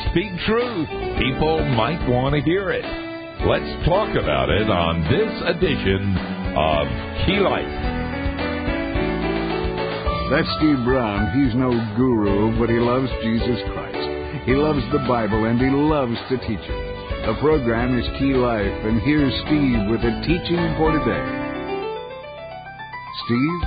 speak truth. People might want to hear it. Let's talk about it on this edition of Key Life. That's Steve Brown. He's no guru, but he loves Jesus Christ. He loves the Bible, and he loves to teach it. The program is Key Life, and here's Steve with the teaching for today. Steve?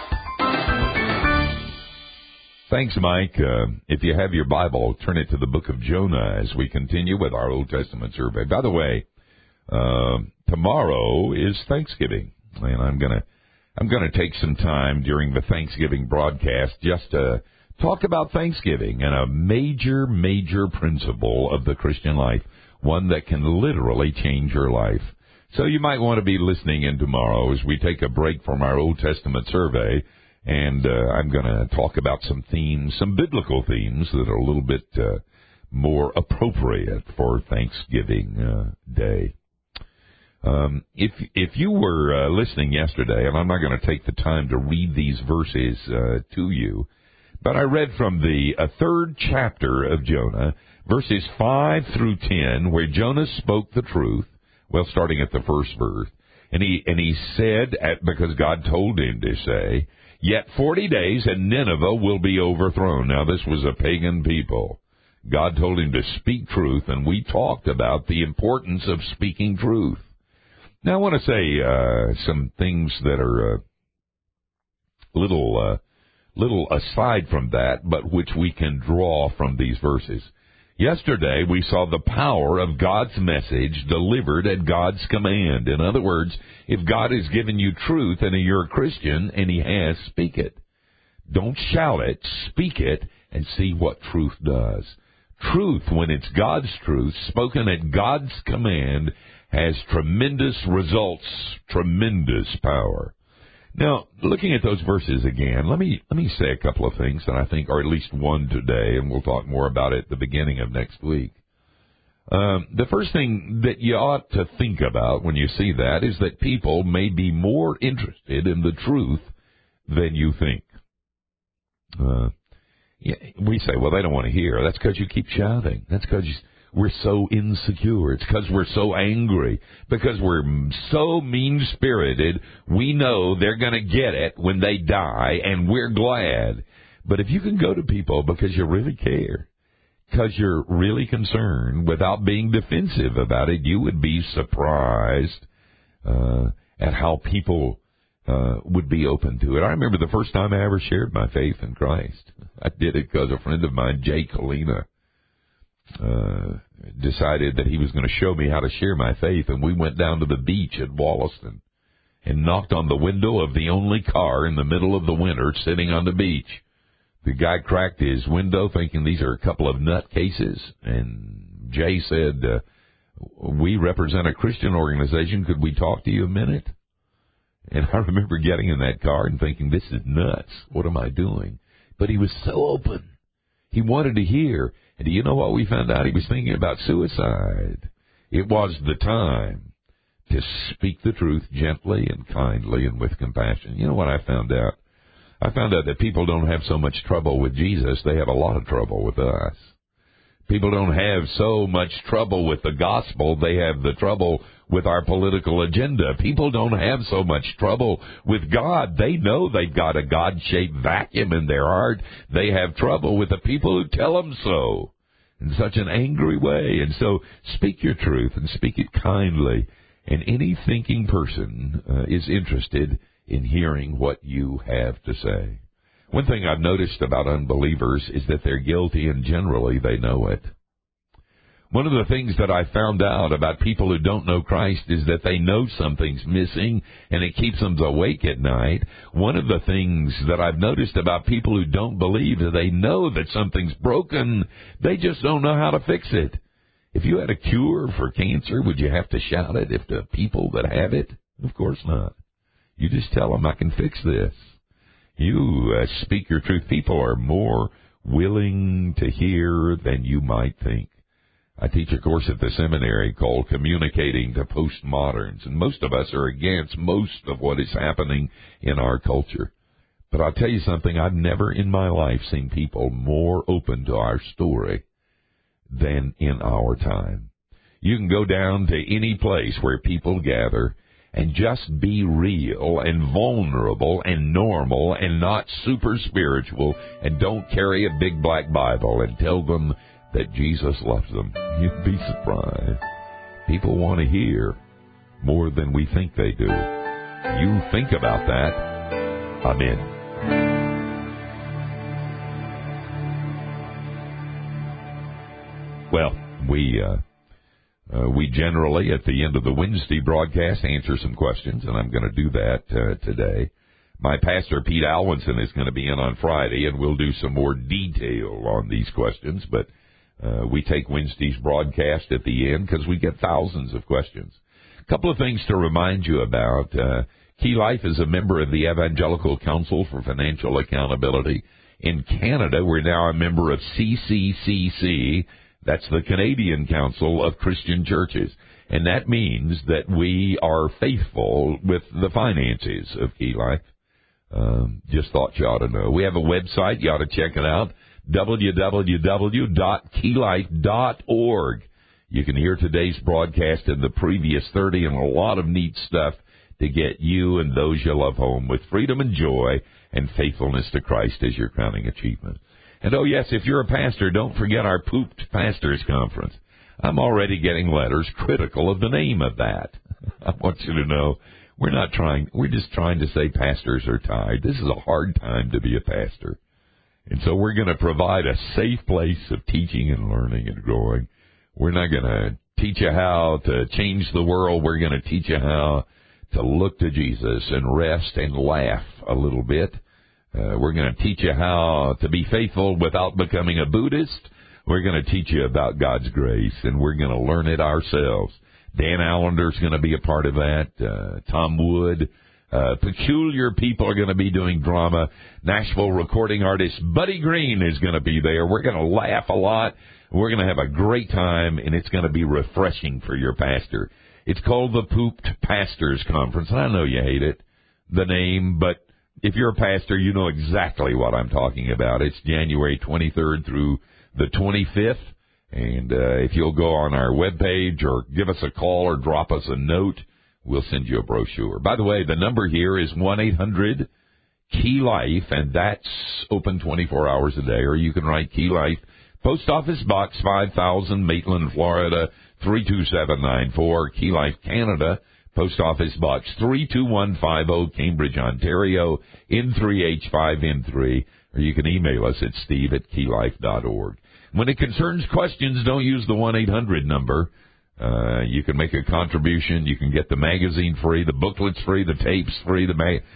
Thanks, Mike. If you have your Bible, turn it to the book of Jonah as we continue with our Old Testament survey. By the way, tomorrow is Thanksgiving, and I'm gonna take some time during the Thanksgiving broadcast just to talk about Thanksgiving and a major principle of the Christian life, one that can literally change your life. So you might want to be listening in tomorrow as we take a break from our Old Testament survey, and I'm going to talk about some themes, some biblical themes that are a little bit more appropriate for Thanksgiving Day. If you were listening yesterday, and I'm not going to take the time to read these verses to you, but I read from the third chapter of Jonah, verses 5 through 10, where Jonah spoke the truth, well, starting at the first verse, and he said, because God told him to say, "Yet 40 days and Nineveh will be overthrown." Now, this was a pagan people. God told him to speak truth, and we talked about the importance of speaking truth. Now, I want to say some things that are little aside from that, but which we can draw from these verses. Yesterday, we saw the power of God's message delivered at God's command. In other words, if God has given you truth and you're a Christian, and He has, speak it. Don't shout it, speak it, and see what truth does. Truth, when it's God's truth, spoken at God's command, has tremendous results, tremendous power. Now, looking at those verses again, let me say a couple of things that I think are at least one today, and we'll talk more about it at the beginning of next week. The first thing that you ought to think about when you see that is that people may be more interested in the truth than you think. We say, well, they don't want to hear. That's because you keep shouting. That's because we're so insecure. It's because we're so angry. Because we're so mean-spirited, we know they're going to get it when they die, and we're glad. But if you can go to people because you really care, because you're really concerned, without being defensive about it, you would be surprised at how people would be open to it. I remember the first time I ever shared my faith in Christ. I did it because a friend of mine, Jay Kalina, decided that he was going to show me how to share my faith, and we went down to the beach at Wollaston and knocked on the window of the only car in the middle of the winter sitting on the beach. The guy cracked his window thinking these are a couple of nutcases, and Jay said, "We represent a Christian organization. Could we talk to you a minute?" And I remember getting in that car and thinking, this is nuts. What am I doing? But he was so open. He wanted to hear. And do you know what we found out? He was thinking about suicide. It was the time to speak the truth gently and kindly and with compassion. You know what I found out? I found out that people don't have so much trouble with Jesus. They have a lot of trouble with us. People don't have so much trouble with the gospel. They have the trouble with our political agenda. People don't have so much trouble with God. They know they've got a God-shaped vacuum in their heart. They have trouble with the people who tell them so in such an angry way. And so speak your truth and speak it kindly. And any thinking person is interested in hearing what you have to say. One thing I've noticed about unbelievers is that they're guilty, and generally they know it. One of the things that I found out about people who don't know Christ is that they know something's missing, and it keeps them awake at night. One of the things that I've noticed about people who don't believe is they know that something's broken. They just don't know how to fix it. If you had a cure for cancer, would you have to shout it if the people that have it? Of course not. You just tell them, I can fix this. You speak your truth. People are more willing to hear than you might think. I teach a course at the seminary called Communicating to Postmoderns, and most of us are against most of what is happening in our culture. But I'll tell you something, I've never in my life seen people more open to our story than in our time. You can go down to any place where people gather and just be real and vulnerable and normal and not super spiritual, and don't carry a big black Bible and tell them that Jesus loves them. You'd be surprised. People want to hear more than we think they do. You think about that. I'm in. Well, we generally, at the end of the Wednesday broadcast, answer some questions, and I'm going to do that today. My pastor, Pete Alwinson, is going to be in on Friday, and we'll do some more detail on these questions, but we take Wednesday's broadcast at the end because we get thousands of questions. A couple of things to remind you about. Key Life is a member of the Evangelical Council for Financial Accountability. In Canada, we're now a member of CCCC. That's the Canadian Council of Christian Churches. And that means that we are faithful with the finances of Key Life. Just thought you ought to know. We have a website. You ought to check it out. www.keylife.org. You can hear today's broadcast and the previous 30 and a lot of neat stuff to get you and those you love home with freedom and joy and faithfulness to Christ as your crowning achievement. And, oh, yes, if you're a pastor, don't forget our Pooped Pastors Conference. I'm already getting letters critical of the name of that. I want you to know we're just trying to say pastors are tired. This is a hard time to be a pastor. And so we're going to provide a safe place of teaching and learning and growing. We're not going to teach you how to change the world. We're going to teach you how to look to Jesus and rest and laugh a little bit. We're going to teach you how to be faithful without becoming a Buddhist. We're going to teach you about God's grace, and we're going to learn it ourselves. Dan Allender's going to be a part of that. Tom Wood. Peculiar people are going to be doing drama. Nashville recording artist Buddy Green is going to be there. We're going to laugh a lot. We're going to have a great time, and it's going to be refreshing for your pastor. It's called the Pooped Pastors Conference. I know you hate it, the name, but if you're a pastor, you know exactly what I'm talking about. It's January 23rd through the 25th. And if you'll go on our webpage or give us a call or drop us a note, we'll send you a brochure. By the way, the number here is 1-800-KEY-LIFE, and that's open 24 hours a day. Or you can write Key Life, Post Office Box 5000, Maitland, Florida, 32794, Key Life, Canada, Post Office Box 32150, Cambridge, Ontario, N3H5N3, or you can email us at steve@keylife.org. When it concerns questions, don't use the 1-800 number. You can make a contribution. You can get the magazine free, the booklets free, the tapes free,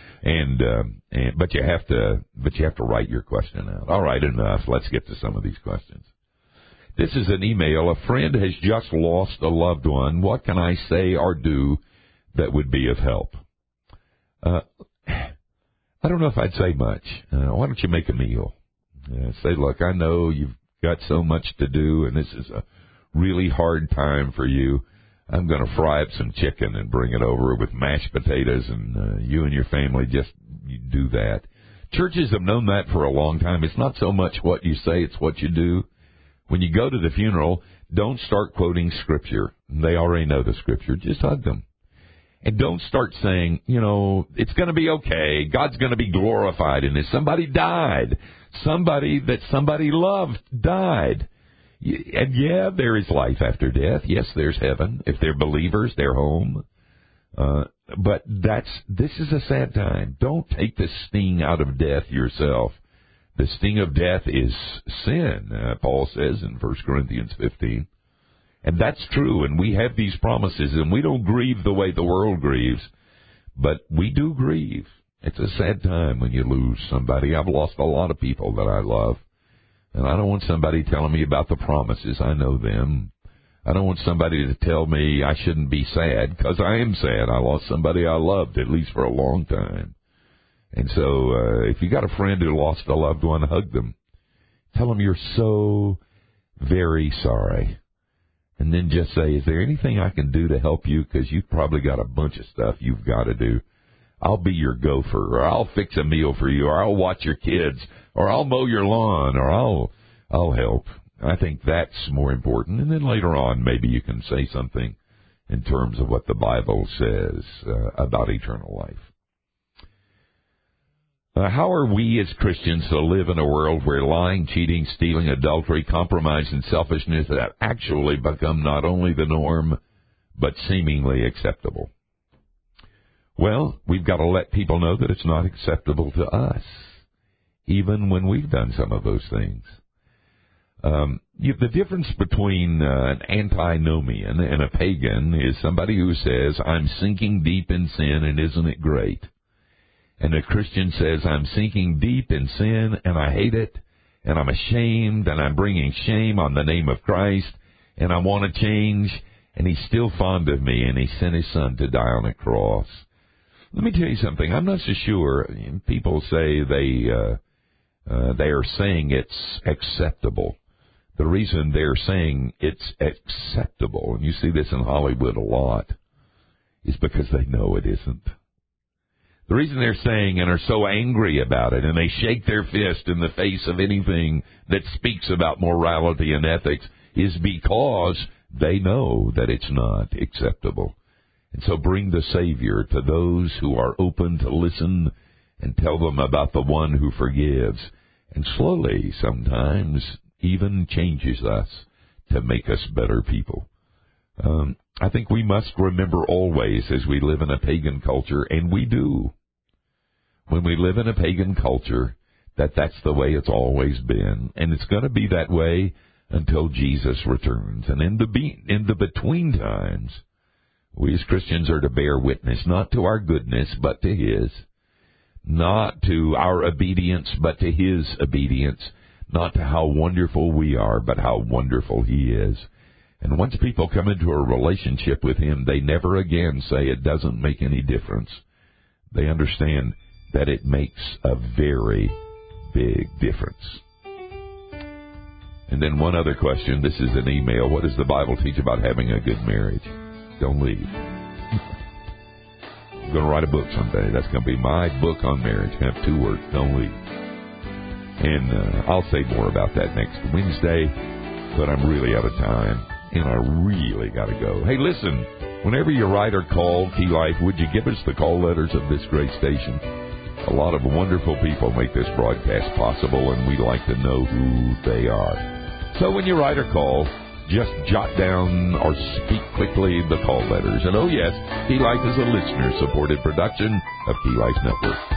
but you have to write your question out. All right, enough. Let's get to some of these questions. This is an email. A friend has just lost a loved one. What can I say or do that would be of help? I don't know if I'd say much. Why don't you make a meal? Say, look, I know you've got so much to do, and this is a really hard time for you. I'm going to fry up some chicken and bring it over with mashed potatoes, and you and your family just do that. Churches have known that for a long time. It's not so much what you say, it's what you do. When you go to the funeral, don't start quoting Scripture. They already know the Scripture. Just hug them. And don't start saying, it's going to be okay. God's going to be glorified in this. Somebody died. Somebody that somebody loved died. And yeah, there is life after death. Yes, there's heaven. If they're believers, they're home. But this is a sad time. Don't take the sting out of death yourself. The sting of death is sin, Paul says in 1 Corinthians 15. And that's true, and we have these promises, and we don't grieve the way the world grieves, but we do grieve. It's a sad time when you lose somebody. I've lost a lot of people that I love, and I don't want somebody telling me about the promises. I know them. I don't want somebody to tell me I shouldn't be sad, because I am sad. I lost somebody I loved, at least for a long time. And so if you got a friend who lost a loved one, hug them. Tell them you're so very sorry. And then just say, is there anything I can do to help you? Because you've probably got a bunch of stuff you've got to do. I'll be your gopher, or I'll fix a meal for you, or I'll watch your kids, or I'll mow your lawn, or I'll help. I think that's more important. And then later on, maybe you can say something in terms of what the Bible says about eternal life. How are we as Christians to live in a world where lying, cheating, stealing, adultery, compromise, and selfishness have actually become not only the norm, but seemingly acceptable? Well, we've got to let people know that it's not acceptable to us, even when we've done some of those things. The difference between an antinomian and a pagan is somebody who says, I'm sinking deep in sin and isn't it great? And a Christian says, I'm sinking deep in sin and I hate it and I'm ashamed and I'm bringing shame on the name of Christ and I want to change and he's still fond of me and he sent his son to die on a cross. Let me tell you something. I'm not so sure. People say they are saying it's acceptable. The reason they're saying it's acceptable, and you see this in Hollywood a lot, is because they know it isn't. The reason they're saying and are so angry about it, and they shake their fist in the face of anything that speaks about morality and ethics, is because they know that it's not acceptable. And so bring the Savior to those who are open to listen and tell them about the one who forgives, and slowly, sometimes, even changes us to make us better people. I think we must remember always as we live in a pagan culture, and we do, when we live in a pagan culture, that's the way it's always been, and it's going to be that way until Jesus returns. And in the between times, we as Christians are to bear witness, not to our goodness, but to His, not to our obedience, but to His obedience, not to how wonderful we are, but how wonderful He is. And once people come into a relationship with Him, they never again say it doesn't make any difference. They understand that it makes a very big difference. And then one other question. This is an email. What does the Bible teach about having a good marriage? Don't leave. I'm going to write a book someday. That's going to be my book on marriage. It's going to have 2 words. Don't leave. And I'll say more about that next Wednesday, but I'm really out of time, and I really got to go. Hey, listen, whenever you write or call Key Life, would you give us the call letters of this great station? A lot of wonderful people make this broadcast possible, and we like to know who they are. So when you write or call, just jot down or speak quickly the call letters. And oh yes, Key Life is a listener-supported production of Key Life Network.